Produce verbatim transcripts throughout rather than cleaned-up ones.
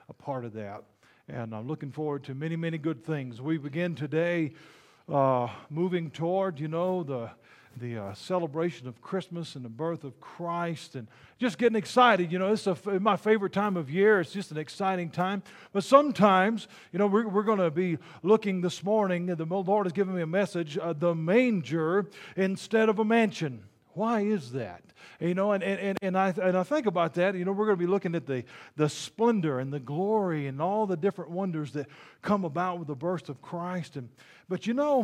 a part of that. And I'm looking forward to many, many good things. We begin today uh, moving toward, you know, the the uh, celebration of Christmas and the birth of Christ, and just getting excited. You know, it's a, my favorite time of year. It's just an exciting time. But sometimes, you know, we're, we're going to be looking this morning, the Lord has given me a message, uh, the manger instead of a mansion. Why is that? You know, and, and, and, I, and I think about that. You know, we're going to be looking at the, the splendor and the glory and all the different wonders that come about with the birth of Christ. And But you know,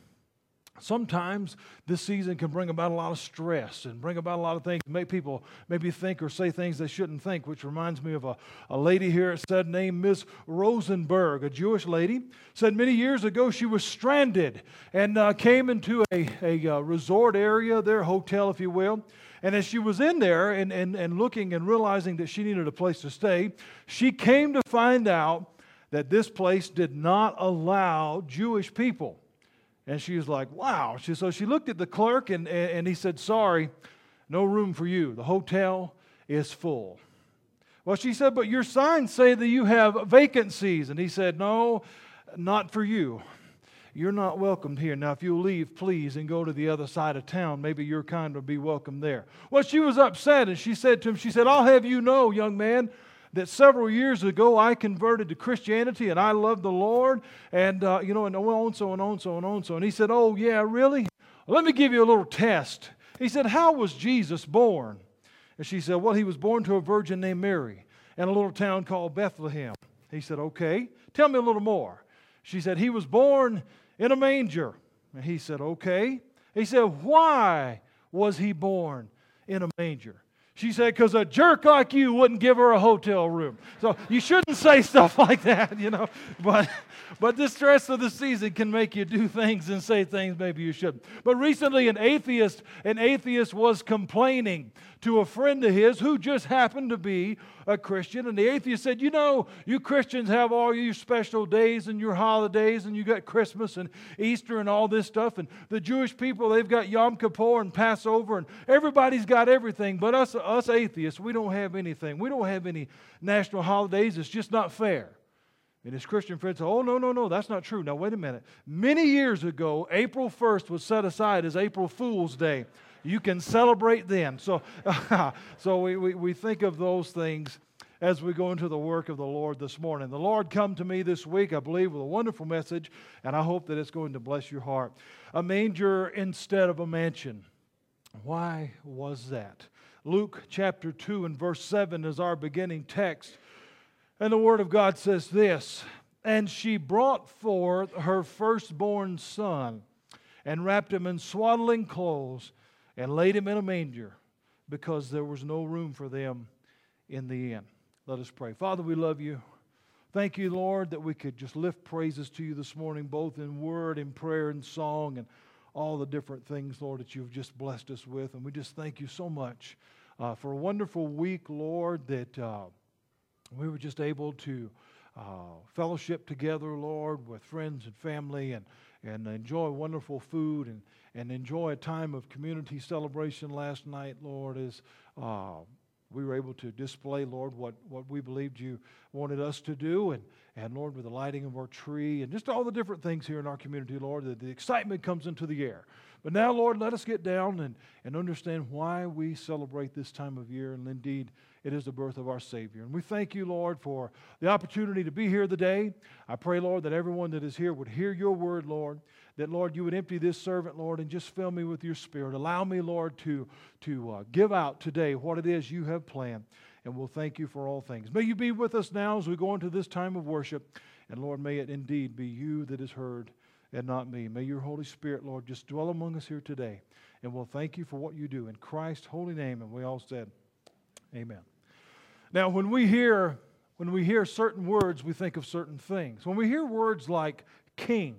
sometimes this season can bring about a lot of stress and bring about a lot of things, make people maybe think or say things they shouldn't think, which reminds me of a, a lady here, it said, named Miss Rosenberg, a Jewish lady, said many years ago she was stranded and uh, came into a, a uh, resort area, their hotel, if you will. And as she was in there and, and, and looking and realizing that she needed a place to stay, she came to find out that this place did not allow Jewish people. And she was like, wow. She, so she looked at the clerk, and, and he said, sorry, no room for you. The hotel is full. Well, she said, but your signs say that you have vacancies. And he said, no, not for you. You're not welcomed here. Now, if you'll leave, please, and go to the other side of town, maybe your kind will be welcome there. Well, she was upset, and she said to him, she said, I'll have you know, young man, that several years ago I converted to Christianity and I love the Lord, and uh, you know, and on so and on so and on so. And he said, oh yeah, really? Let me give you a little test. He said, how was Jesus born? And she said, well, he was born to a virgin named Mary in a little town called Bethlehem. He said, okay, tell me a little more. She said, he was born in a manger. And he said, okay. He said, why was he born in a manger? She said, because a jerk like you wouldn't give her a hotel room. So you shouldn't say stuff like that, you know. But but the stress of the season can make you do things and say things maybe you shouldn't. But recently an atheist, an atheist was complaining to a friend of his who just happened to be a Christian. And the atheist said, you know, you Christians have all your special days and your holidays, and you got Christmas and Easter and all this stuff. And the Jewish people, they've got Yom Kippur and Passover, and everybody's got everything. But us, us atheists, we don't have anything. We don't have any national holidays. It's just not fair. And his Christian friend said, oh, no, no, no, that's not true. Now, wait a minute. Many years ago, April first was set aside as April Fool's Day. You can celebrate then. So, so we, we, we think of those things as we go into the work of the Lord this morning. The Lord come to me this week, I believe, with a wonderful message, and I hope that it's going to bless your heart. A manger instead of a mansion. Why was that? Luke chapter two and verse seven is our beginning text. And the Word of God says this, and she brought forth her firstborn son and wrapped him in swaddling clothes and laid him in a manger because there was no room for them in the inn. Let us pray. Father, we love you. Thank you, Lord, that we could just lift praises to you this morning, both in word, in prayer, and song, and all the different things, Lord, that you've just blessed us with. And we just thank you so much uh, for a wonderful week, Lord, that uh, we were just able to uh, fellowship together, Lord, with friends and family, and, and enjoy wonderful food, and, and enjoy a time of community celebration last night, Lord, as uh, we were able to display, Lord, what, what we believed you wanted us to do, and, and Lord, with the lighting of our tree, and just all the different things here in our community, Lord, that the excitement comes into the air. But now, Lord, let us get down and, and understand why we celebrate this time of year, and indeed, it is the birth of our Savior. And we thank you, Lord, for the opportunity to be here today. I pray, Lord, that everyone that is here would hear your word, Lord, that, Lord, you would empty this servant, Lord, and just fill me with your Spirit. Allow me, Lord, to, to uh, give out today what it is you have planned, and we'll thank you for all things. May you be with us now as we go into this time of worship, and, Lord, may it indeed be you that is heard and not me. May your Holy Spirit, Lord, just dwell among us here today, and we'll thank you for what you do in Christ's holy name, and we all said, amen. Now, when we hear when we hear certain words, we think of certain things. When we hear words like king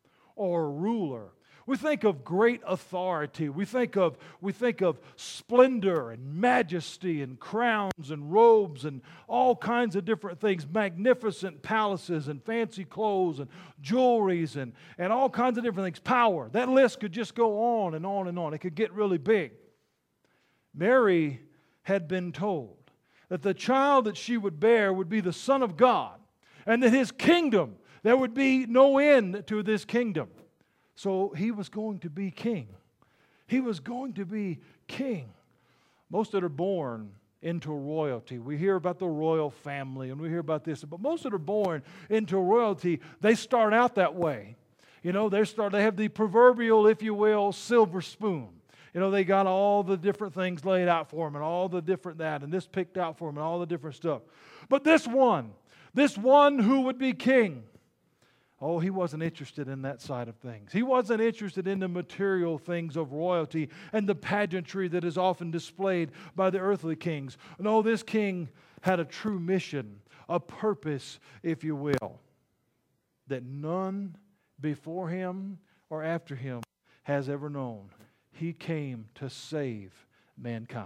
or ruler, we think of great authority. We think of we think of splendor and majesty and crowns and robes and all kinds of different things, magnificent palaces and fancy clothes and jewelries and, and all kinds of different things. Power. That list could just go on and on and on. It could get really big. Mary had been told that the child that she would bear would be the Son of God, and that His kingdom, there would be no end to this kingdom. So He was going to be king. He was going to be king. Most that are born into royalty, we hear about the royal family and we hear about this, but most that are born into royalty, they start out that way. You know, they start, they have the proverbial, if you will, silver spoon. You know, they got all the different things laid out for them and all the different that and this picked out for them and all the different stuff. But this one, this one who would be king, oh, he wasn't interested in that side of things. He wasn't interested in the material things of royalty and the pageantry that is often displayed by the earthly kings. No, this king had a true mission, a purpose, if you will, that none before him or after him has ever known. He came to save mankind.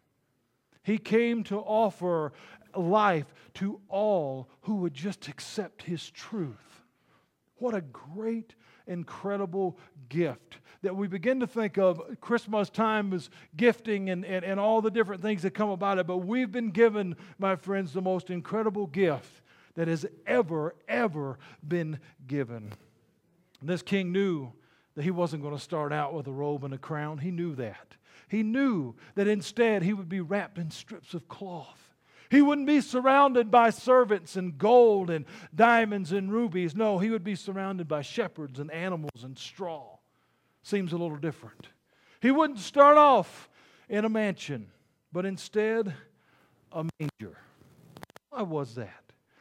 He came to offer life to all who would just accept His truth. What a great, incredible gift that we begin to think of Christmas time as gifting and, and, and all the different things that come about it. But we've been given, my friends, the most incredible gift that has ever, ever been given. And this king knew that he wasn't going to start out with a robe and a crown. He knew that. He knew that instead he would be wrapped in strips of cloth. He wouldn't be surrounded by servants and gold and diamonds and rubies. No, he would be surrounded by shepherds and animals and straw. Seems a little different. He wouldn't start off in a mansion, but instead a manger. Why was that?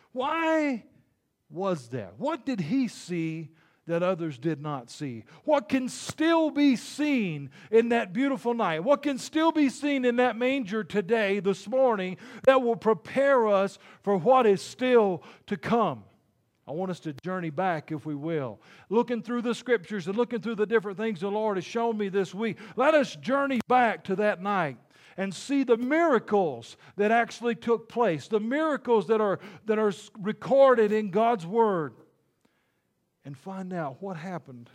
Why was that? What did he see that others did not see? What can still be seen in that beautiful night? What can still be seen in that manger today, this morning, that will prepare us for what is still to come? I want us to journey back, if we will. Looking through the Scriptures and looking through the different things the Lord has shown me this week, let us journey back to that night and see the miracles that actually took place, the miracles that are, that are recorded in God's Word, and find out what happened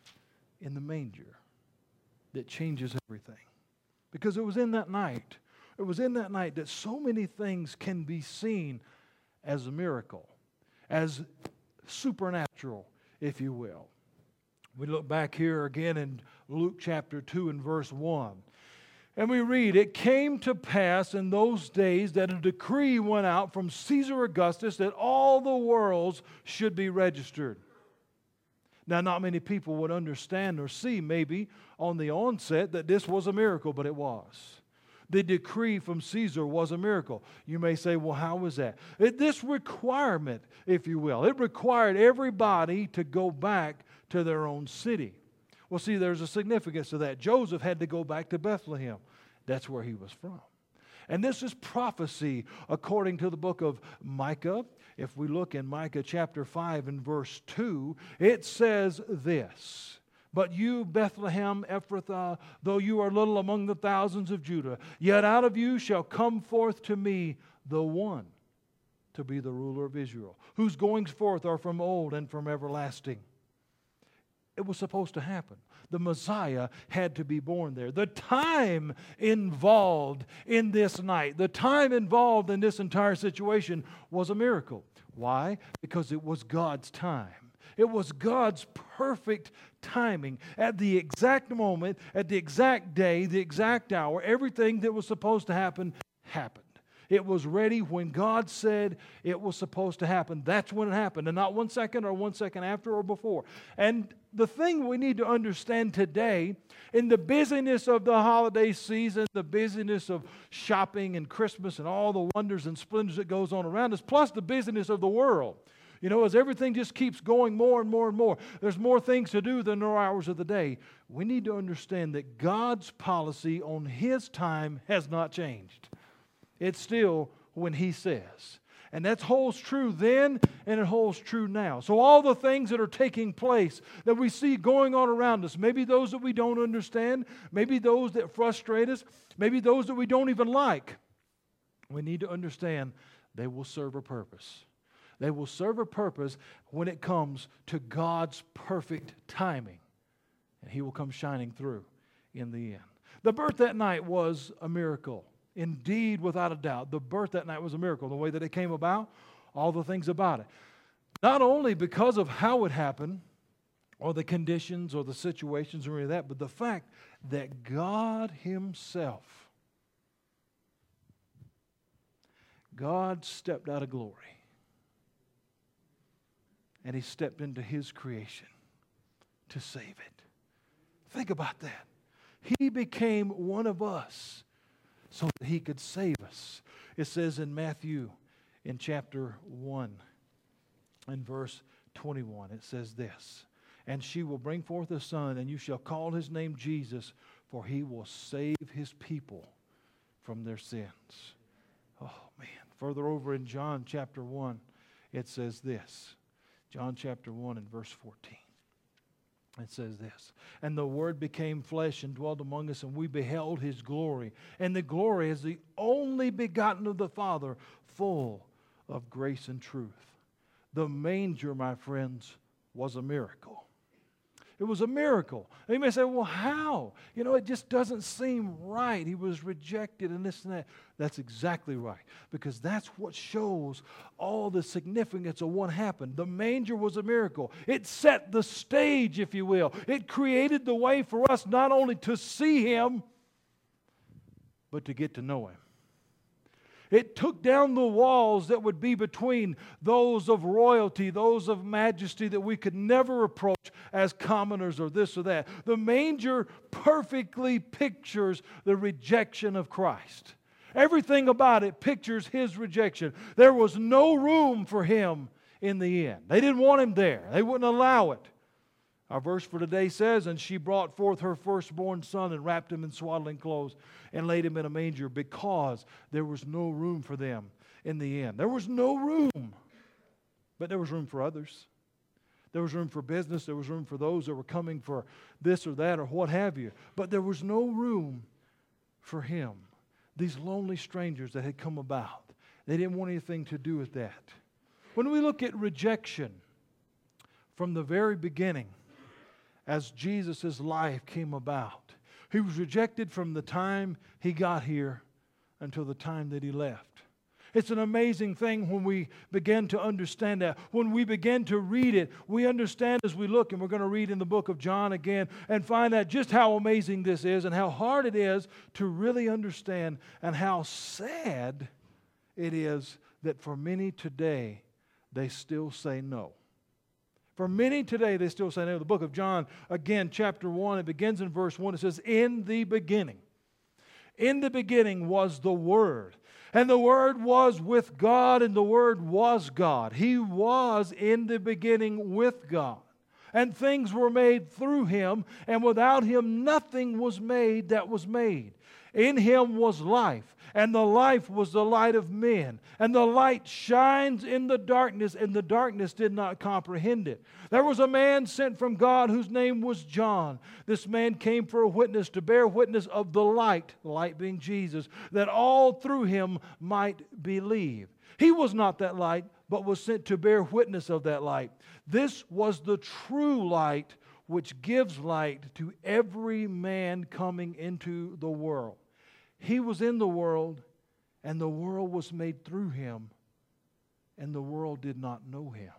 in the manger that changes everything. Because it was in that night, it was in that night that so many things can be seen as a miracle, as supernatural, if you will. We look back here again in Luke chapter two and verse one. And we read, "It came to pass in those days that a decree went out from Caesar Augustus that all the worlds should be registered." Now, not many people would understand or see maybe on the onset that this was a miracle, but it was. The decree from Caesar was a miracle. You may say, well, how was that? It, this requirement, if you will, it required everybody to go back to their own city. Well, see, there's a significance to that. Joseph had to go back to Bethlehem. That's where he was from. And this is prophecy according to the book of Micah. If we look in Micah chapter five and verse two, it says this: "But you, Bethlehem Ephrathah, though you are little among the thousands of Judah, yet out of you shall come forth to me the one to be the ruler of Israel, whose goings forth are from old and from everlasting." It was supposed to happen. The Messiah had to be born there. The time involved in this night, the time involved in this entire situation was a miracle. Why? Because it was God's time. It was God's perfect timing. At the exact moment, at the exact day, the exact hour, everything that was supposed to happen, happened. It was ready when God said it was supposed to happen. That's when it happened, and not one second or one second after or before. And the thing we need to understand today, in the busyness of the holiday season, the busyness of shopping and Christmas and all the wonders and splendors that goes on around us, plus the busyness of the world, you know, as everything just keeps going more and more and more, there's more things to do than there are hours of the day. We need to understand that God's policy on His time has not changed. It's still when He says. And that holds true then, and it holds true now. So all the things that are taking place that we see going on around us, maybe those that we don't understand, maybe those that frustrate us, maybe those that we don't even like, we need to understand they will serve a purpose. They will serve a purpose when it comes to God's perfect timing. And He will come shining through in the end. The birth that night was a miracle. Indeed, without a doubt, the birth that night was a miracle. The way that it came about, all the things about it. Not only because of how it happened, or the conditions, or the situations, or any of that, but the fact that God Himself, God stepped out of glory. And He stepped into His creation to save it. Think about that. He became one of us so that He could save us. It says in Matthew, in chapter one, in verse twenty-one, it says this, "And she will bring forth a son, and you shall call his name Jesus, for He will save His people from their sins." Oh, man. Further over in John chapter one, it says this. John chapter one and verse fourteen. It says this, "And the Word became flesh and dwelt among us, and we beheld His glory. And the glory is the only begotten of the Father, full of grace and truth." The manger, my friends, was a miracle. It was a miracle. And you may say, well, how? You know, it just doesn't seem right. He was rejected and this and that. That's exactly right. Because that's what shows all the significance of what happened. The manger was a miracle. It set the stage, if you will. It created the way for us not only to see Him, but to get to know Him. It took down the walls that would be between those of royalty, those of majesty that we could never approach as commoners or this or that. The manger perfectly pictures the rejection of Christ. Everything about it pictures His rejection. There was no room for Him in the end. They didn't want Him there. They wouldn't allow it. Our verse for today says, "And she brought forth her firstborn son and wrapped him in swaddling clothes and laid him in a manger," because there was no room for them in the end. There was no room. But there was room for others. There was room for business. There was room for those that were coming for this or that or what have you. But there was no room for Him. These lonely strangers that had come about. They didn't want anything to do with that. When we look at rejection from the very beginning, as Jesus' life came about, He was rejected from the time He got here until the time that He left. It's an amazing thing when we begin to understand that. When we begin to read it, we understand as we look, and we're going to read in the book of John again and find out just how amazing this is and how hard it is to really understand, and how sad it is that for many today, they still say no. For many today, they still say no. The book of John, again, chapter one, it begins in verse one. It says, "In the beginning. In the beginning was the Word. And the Word was with God, and the Word was God. He was in the beginning with God. And things were made through Him, and without Him nothing was made that was made. In Him was life, and the life was the light of men. And the light shines in the darkness, and the darkness did not comprehend it. There was a man sent from God whose name was John. This man came for a witness, to bear witness of the light, the light being Jesus, that all through Him might believe. He was not that light, but was sent to bear witness of that light. This was the true light, which gives light to every man coming into the world. He was in the world, and the world was made through Him, and the world did not know Him.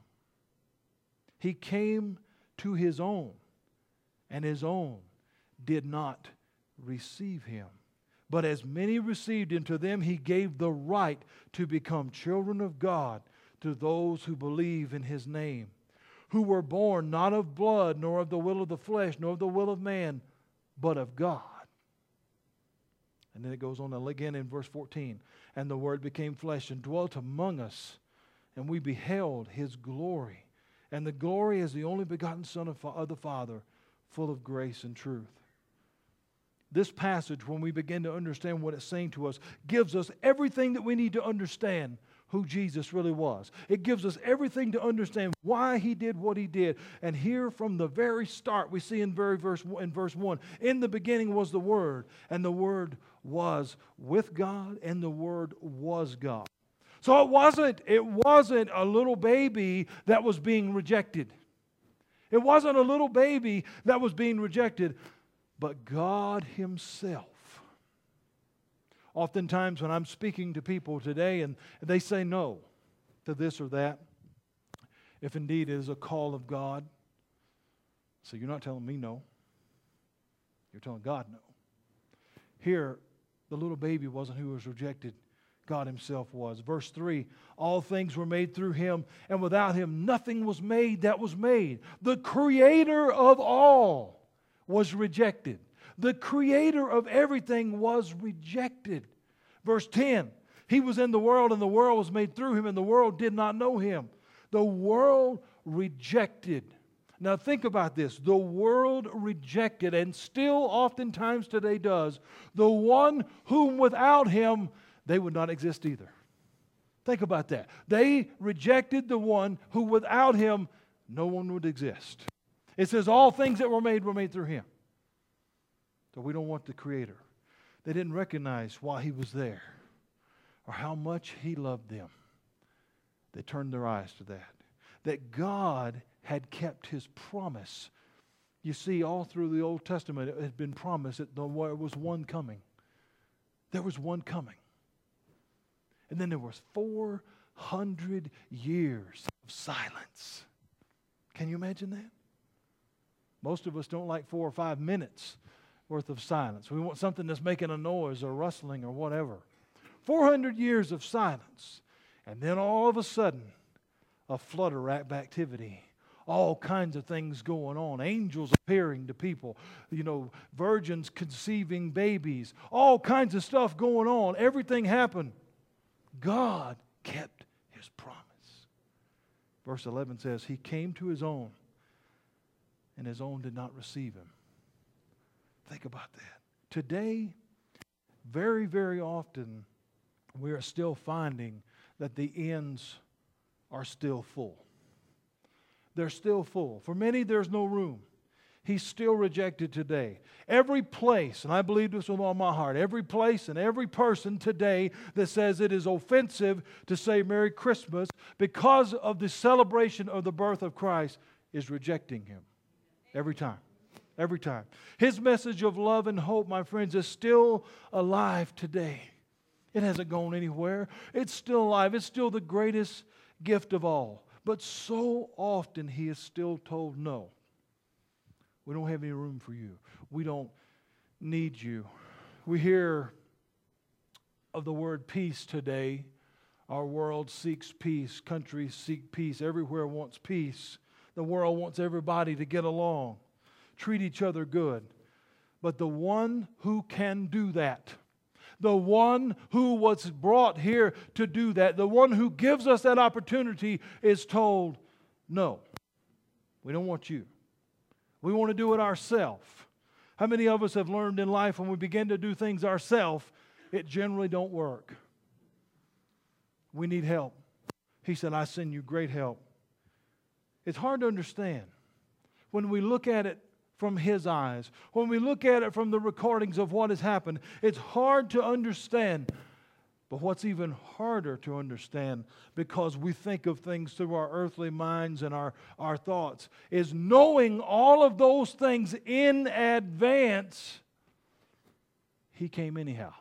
He came to His own, and His own did not receive Him. But as many received Him, to them He gave the right to become children of God, to those who believe in His name, who were born not of blood, nor of the will of the flesh, nor of the will of man, but of God." And then it goes on again in verse fourteen. "And the Word became flesh and dwelt among us, and we beheld His glory. And the glory is the only begotten Son of, of the Father, full of grace and truth." This passage, when we begin to understand what it's saying to us, gives us everything that we need to understand who Jesus really was. It gives us everything to understand why He did what He did. And here from the very start, we see in, very verse, in verse one, "In the beginning was the Word, and the Word was with God, and the Word was God." So it wasn't, it wasn't a little baby that was being rejected. It wasn't a little baby that was being rejected, but God Himself. Oftentimes when I'm speaking to people today and they say no to this or that, if indeed it is a call of God, so you're not telling me no. You're telling God no. Here, the little baby wasn't who was rejected. God himself was. Verse three, all things were made through him, and without him nothing was made that was made. The creator of all was rejected. The creator of everything was rejected. Verse ten, he was in the world, and the world was made through him, and the world did not know him. The world rejected. Now think about this. The world rejected, and still oftentimes today does, the one whom without him they would not exist either. Think about that. They rejected the one who without him no one would exist. It says all things that were made were made through him. So we don't want the Creator. They didn't recognize while he was there or how much he loved them. They turned their eyes to that. That God had kept his promise. You see, all through the Old Testament, it had been promised that there was one coming. There was one coming. And then there was four hundred years of silence. Can you imagine that? Most of us don't like four or five minutes worth of silence. We want something that's making a noise or rustling or whatever. four hundred years of silence. And then all of a sudden, a flutter of activity. All kinds of things going on. Angels appearing to people. You know, virgins conceiving babies. All kinds of stuff going on. Everything happened. God kept his promise. Verse eleven says, he came to his own, and his own did not receive him. Think about that. Today, very, very often, we are still finding that the ends are still full. They're still full. For many, there's no room. He's still rejected today. Every place, and I believe this with all my heart, every place and every person today that says it is offensive to say Merry Christmas because of the celebration of the birth of Christ is rejecting him. Every time. Every time. His message of love and hope, my friends, is still alive today. It hasn't gone anywhere. It's still alive. It's still the greatest gift of all. But so often he is still told no. We don't have any room for you. We don't need you. We hear of the word peace today. Our world seeks peace. Countries seek peace. Everywhere wants peace. The world wants everybody to get along, treat each other good. But the one who can do that, the one who was brought here to do that, the one who gives us that opportunity is told, no, we don't want you. We want to do it ourselves. How many of us have learned in life when we begin to do things ourselves, it generally don't work? We need help. He said, I send you great help. It's hard to understand when we look at it from his eyes. When we look at it from the recordings of what has happened, it's hard to understand. But what's even harder to understand, because we think of things through our earthly minds and our, our thoughts, is knowing all of those things in advance, he came anyhow.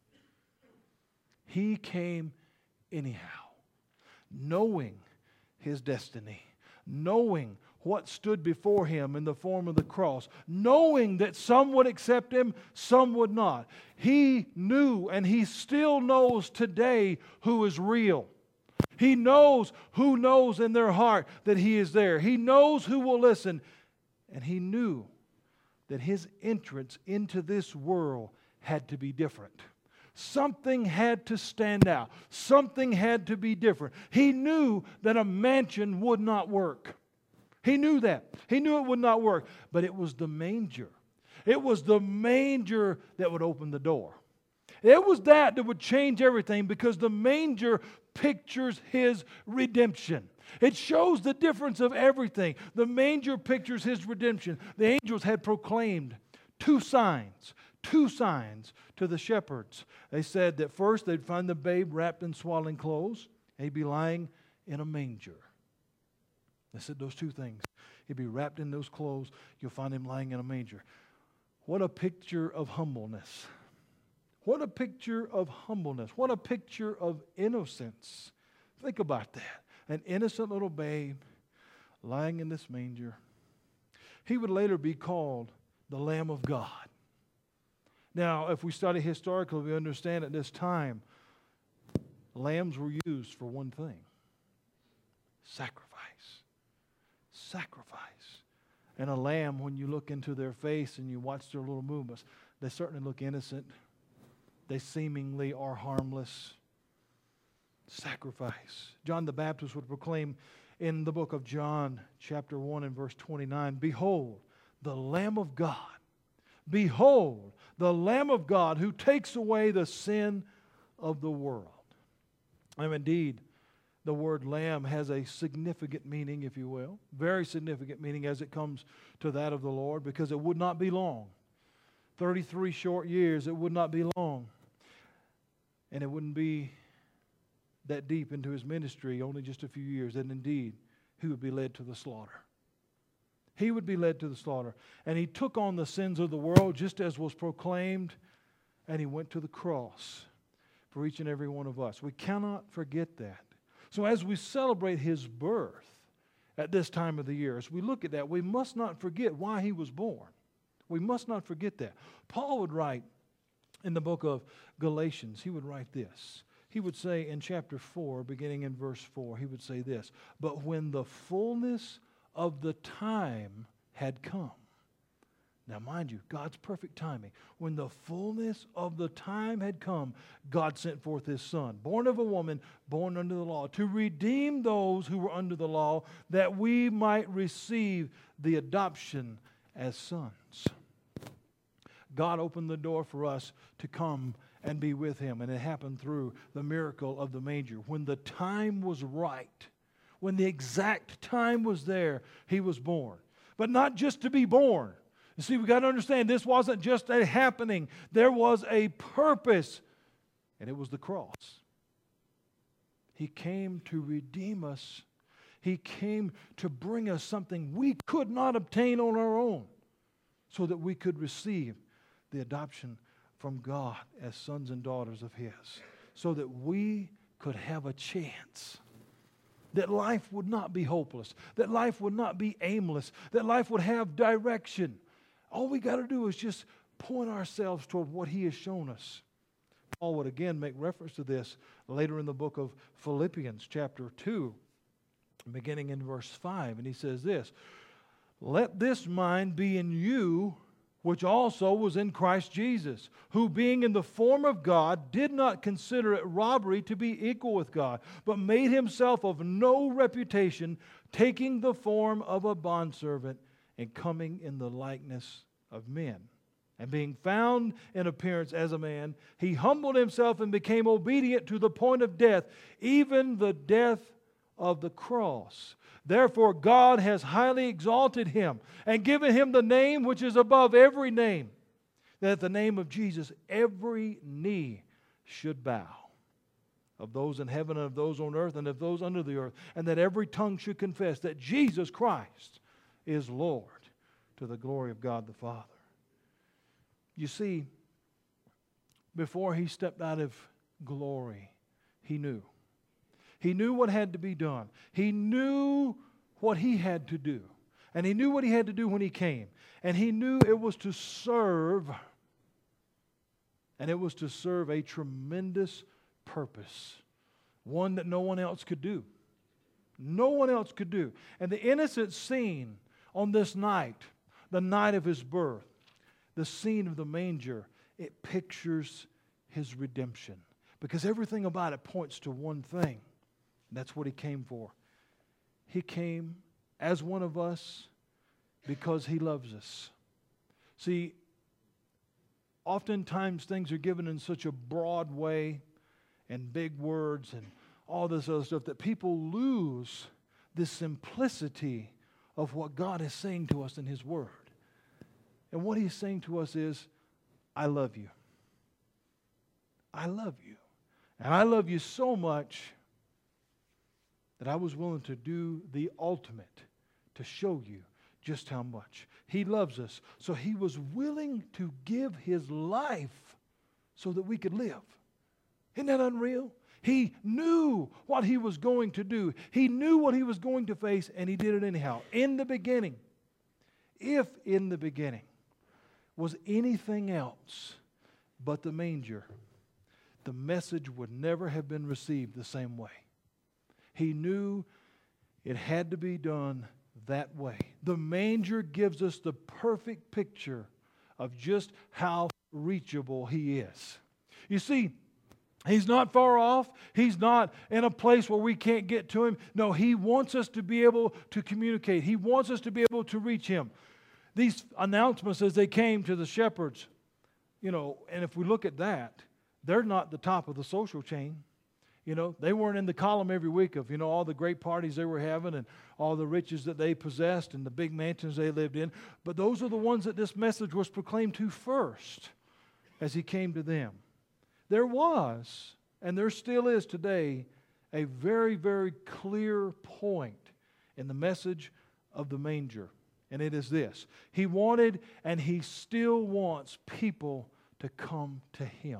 He came anyhow. Knowing his destiny. Knowing what stood before him in the form of the cross, knowing that some would accept him, some would not. He knew, and he still knows today who is real. He knows who knows in their heart that he is there. He knows who will listen. And he knew that his entrance into this world had to be different. Something had to stand out. Something had to be different. He knew that a mansion would not work. He knew that. He knew it would not work. But it was the manger. It was the manger that would open the door. It was that that would change everything, because the manger pictures his redemption. It shows the difference of everything. The manger pictures his redemption. The angels had proclaimed two signs, two signs to the shepherds. They said that first they'd find the babe wrapped in swaddling clothes, and he'd be lying in a manger. They said those two things. He'd be wrapped in those clothes. You'll find him lying in a manger. What a picture of humbleness. What a picture of humbleness. What a picture of innocence. Think about that. An innocent little babe lying in this manger. He would later be called the Lamb of God. Now, if we study historically, we understand at this time, lambs were used for one thing: sacrifice. Sacrifice. And a lamb, when you look into their face and you watch their little movements, they certainly look innocent. They seemingly are harmless. Sacrifice. John the Baptist would proclaim in the book of John, chapter one and verse twenty-nine, "Behold, the Lamb of God. Behold, the Lamb of God who takes away the sin of the world." And indeed, the word lamb has a significant meaning, if you will, very significant meaning as it comes to that of the Lord, because it would not be long. thirty-three short years, it would not be long. And it wouldn't be that deep into his ministry, only just a few years. And indeed, he would be led to the slaughter. He would be led to the slaughter. And he took on the sins of the world just as was proclaimed, and he went to the cross for each and every one of us. We cannot forget that. So as we celebrate his birth at this time of the year, as we look at that, we must not forget why he was born. We must not forget that. Paul would write in the book of Galatians, he would write this. He would say in chapter four, beginning in verse four, he would say this: "But when the fullness of the time had come." Now mind you, God's perfect timing. When the fullness of the time had come, God sent forth his Son, born of a woman, born under the law, to redeem those who were under the law, that we might receive the adoption as sons. God opened the door for us to come and be with him, and it happened through the miracle of the manger. When the time was right, when the exact time was there, he was born. But not just to be born. You see, we've got to understand this wasn't just a happening. There was a purpose, and it was the cross. He came to redeem us. He came to bring us something we could not obtain on our own, so that we could receive the adoption from God as sons and daughters of his, so that we could have a chance, that life would not be hopeless, that life would not be aimless, that life would have direction. All we got to do is just point ourselves toward what he has shown us. Paul would again make reference to this later in the book of Philippians chapter two, beginning in verse five, and he says this: "Let this mind be in you, which also was in Christ Jesus, who being in the form of God did not consider it robbery to be equal with God, but made himself of no reputation, taking the form of a bondservant and coming in the likeness of men. And being found in appearance as a man, he humbled himself and became obedient to the point of death, even the death of the cross. Therefore God has highly exalted him and given him the name which is above every name, that at the name of Jesus every knee should bow, of those in heaven and of those on earth and of those under the earth, and that every tongue should confess that Jesus Christ is Lord, to the glory of God the Father." You see, before he stepped out of glory, he knew. He knew what had to be done. He knew what he had to do. And he knew what he had to do when he came. And he knew it was to serve, and it was to serve a tremendous purpose, one that no one else could do. No one else could do. And the innocent scene on this night, the night of his birth, the scene of the manger, it pictures his redemption. Because everything about it points to one thing. That's what he came for. He came as one of us because he loves us. See, oftentimes things are given in such a broad way and big words and all this other stuff that people lose the simplicity of what God is saying to us in his word. And what he's saying to us is, I love you. I love you. And I love you so much that I was willing to do the ultimate to show you just how much. He loves us. So he was willing to give his life so that we could live. Isn't that unreal? He knew what he was going to do. He knew what he was going to face, and he did it anyhow. In the beginning, if in the beginning was anything else but the manger, the message would never have been received the same way. He knew it had to be done that way. The manger gives us the perfect picture of just how reachable He is. You see, He's not far off. He's not in a place where we can't get to Him. No, He wants us to be able to communicate. He wants us to be able to reach Him. These announcements as they came to the shepherds, you know, and if we look at that, they're not the top of the social chain. You know, they weren't in the column every week of, you know, all the great parties they were having and all the riches that they possessed and the big mansions they lived in. But those are the ones that this message was proclaimed to first as He came to them. There was, and there still is today, a very, very clear point in the message of the manger. And it is this: He wanted and He still wants people to come to Him.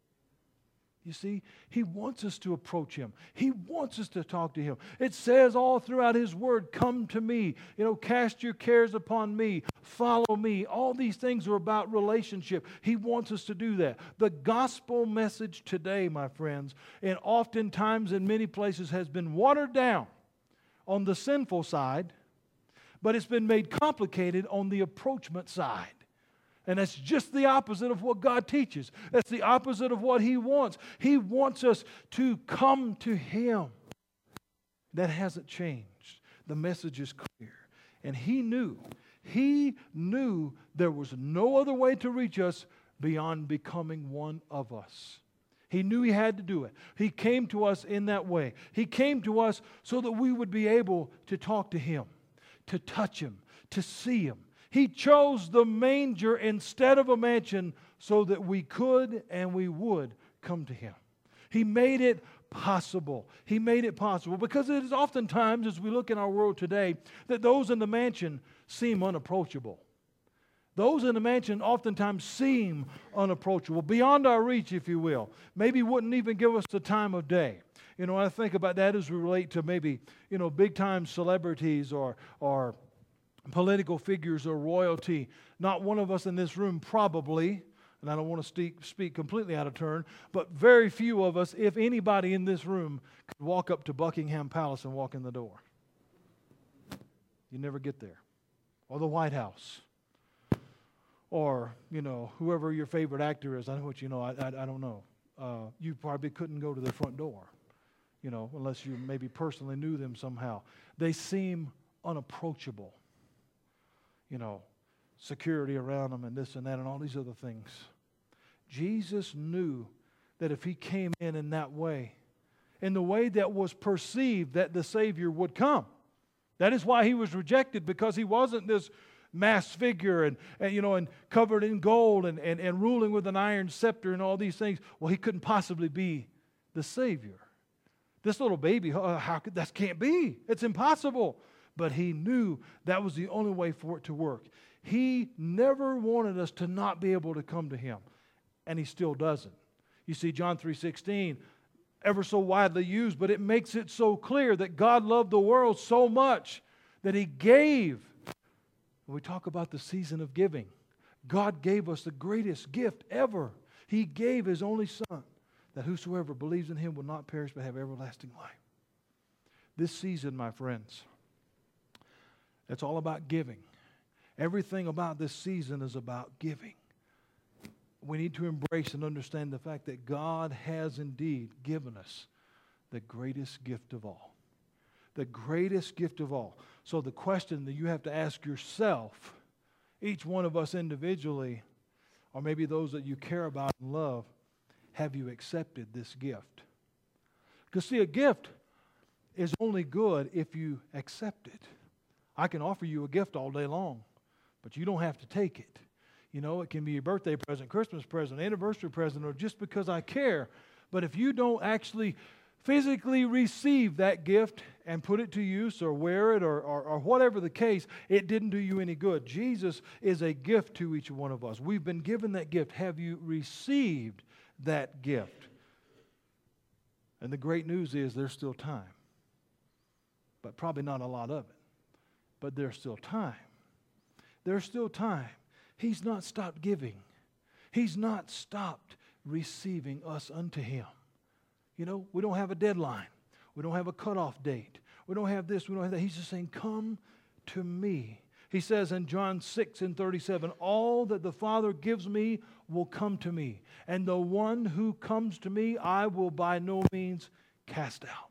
You see, He wants us to approach Him. He wants us to talk to Him. It says all throughout His Word, come to me. You know, cast your cares upon me. Follow me. All these things are about relationship. He wants us to do that. The gospel message today, my friends, and oftentimes in many places has been watered down on the sinful side, but it's been made complicated on the approachment side. And that's just the opposite of what God teaches. That's the opposite of what He wants. He wants us to come to Him. That hasn't changed. The message is clear. And He knew, He knew there was no other way to reach us beyond becoming one of us. He knew He had to do it. He came to us in that way. He came to us so that we would be able to talk to Him, to touch Him, to see Him. He chose the manger instead of a mansion so that we could and we would come to Him. He made it possible. He made it possible because it is oftentimes, as we look in our world today, that those in the mansion seem unapproachable. Those in the mansion oftentimes seem unapproachable, beyond our reach, if you will. Maybe wouldn't even give us the time of day. You know, I think about that as we relate to maybe, you know, big-time celebrities or or political figures or royalty. Not one of us in this room probably, and I don't want to speak, speak completely out of turn, but very few of us, if anybody in this room, could walk up to Buckingham Palace and walk in the door. You never get there. Or the White House. Or, you know, whoever your favorite actor is. I know what you know. I, I, I don't know. Uh, you probably couldn't go to their front door, you know, unless you maybe personally knew them somehow. They seem unapproachable. You know, security around them and this and that and all these other things. Jesus knew that if He came in in that way, in the way that was perceived that the Savior would come. That is why He was rejected, because He wasn't this mass figure and, and you know, and covered in gold and, and, and ruling with an iron scepter and all these things. Well, He couldn't possibly be the Savior. This little baby, uh, how could, that can't be. It's impossible. But He knew that was the only way for it to work. He never wanted us to not be able to come to Him. And He still doesn't. You see, John three sixteen, ever so widely used, but it makes it so clear that God loved the world so much that He gave. When we talk about the season of giving, God gave us the greatest gift ever. He gave His only Son, that whosoever believes in Him will not perish but have everlasting life. This season, my friends, it's all about giving. Everything about this season is about giving. We need to embrace and understand the fact that God has indeed given us the greatest gift of all. The greatest gift of all. So the question that you have to ask yourself, each one of us individually, or maybe those that you care about and love, have you accepted this gift? Because see, a gift is only good if you accept it. I can offer you a gift all day long, but you don't have to take it. You know, it can be a birthday present, Christmas present, anniversary present, or just because I care. But if you don't actually physically receive that gift and put it to use or wear it or, or, or whatever the case, it didn't do you any good. Jesus is a gift to each one of us. We've been given that gift. Have you received that gift. And the great news is there's still time. But probably not a lot of it. But there's still time. There's still time. He's not stopped giving. He's not stopped receiving us unto Him. You know, we don't have a deadline. We don't have a cutoff date. We don't have this, we don't have that. He's just saying, come to me. He says in John six and thirty-seven, all that the Father gives me will come to me. And the one who comes to me, I will by no means cast out.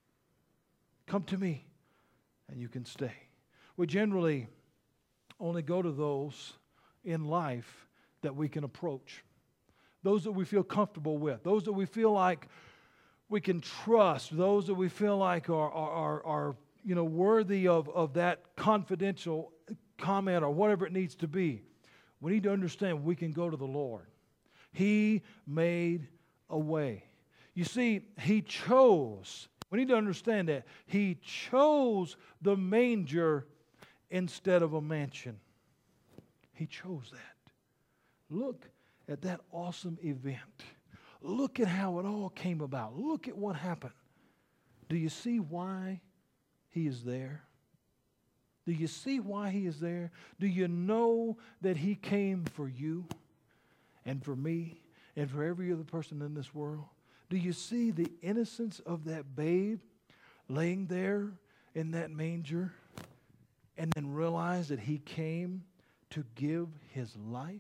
Come to me, and you can stay. We generally only go to those in life that we can approach. Those that we feel comfortable with. Those that we feel like we can trust. Those that we feel like are, are, are, are you know, worthy of, of that confidential comment or whatever it needs to be. We need to understand we can go to the Lord. He made a way. You see, He chose, we need to understand that, He chose the manger instead of a mansion. He chose that. Look at that awesome event. Look at how it all came about. Look at what happened. Do you see why He is there? Do you see why He is there? Do you know that He came for you and for me and for every other person in this world? Do you see the innocence of that babe laying there in that manger and then realize that He came to give His life?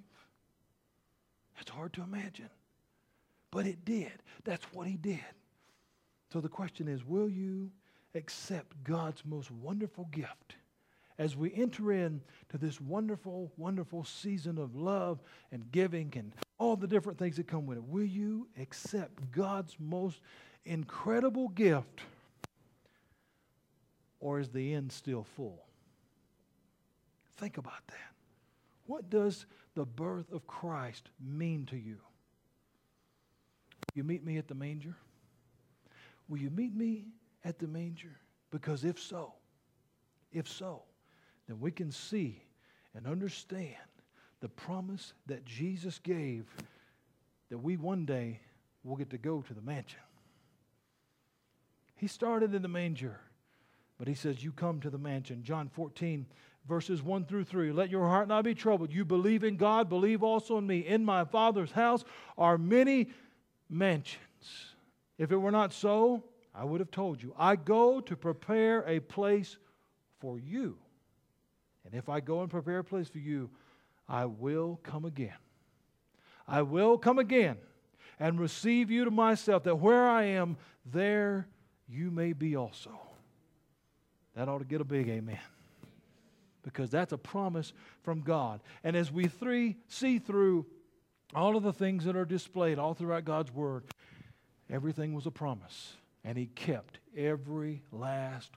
It's hard to imagine. But it did. That's what He did. So the question is, will you accept God's most wonderful gift as we enter into this wonderful, wonderful season of love and giving and all the different things that come with it? Will you accept God's most incredible gift, or is the end still full? Think about that. What does the birth of Christ mean to you? Will you meet me at the manger? Will you meet me at the manger? Because if so, if so, then we can see and understand the promise that Jesus gave that we one day will get to go to the mansion. He started in the manger, but He says, you come to the mansion. John fourteen, verses one through three. Let your heart not be troubled. You believe in God, believe also in me. In my Father's house are many mansions. If it were not so, I would have told you. I go to prepare a place for you. And if I go and prepare a place for you, I will come again. I will come again and receive you to myself, that where I am, there you may be also. That ought to get a big amen. Because that's a promise from God. And as we three see through all of the things that are displayed all throughout God's Word, everything was a promise. And He kept every last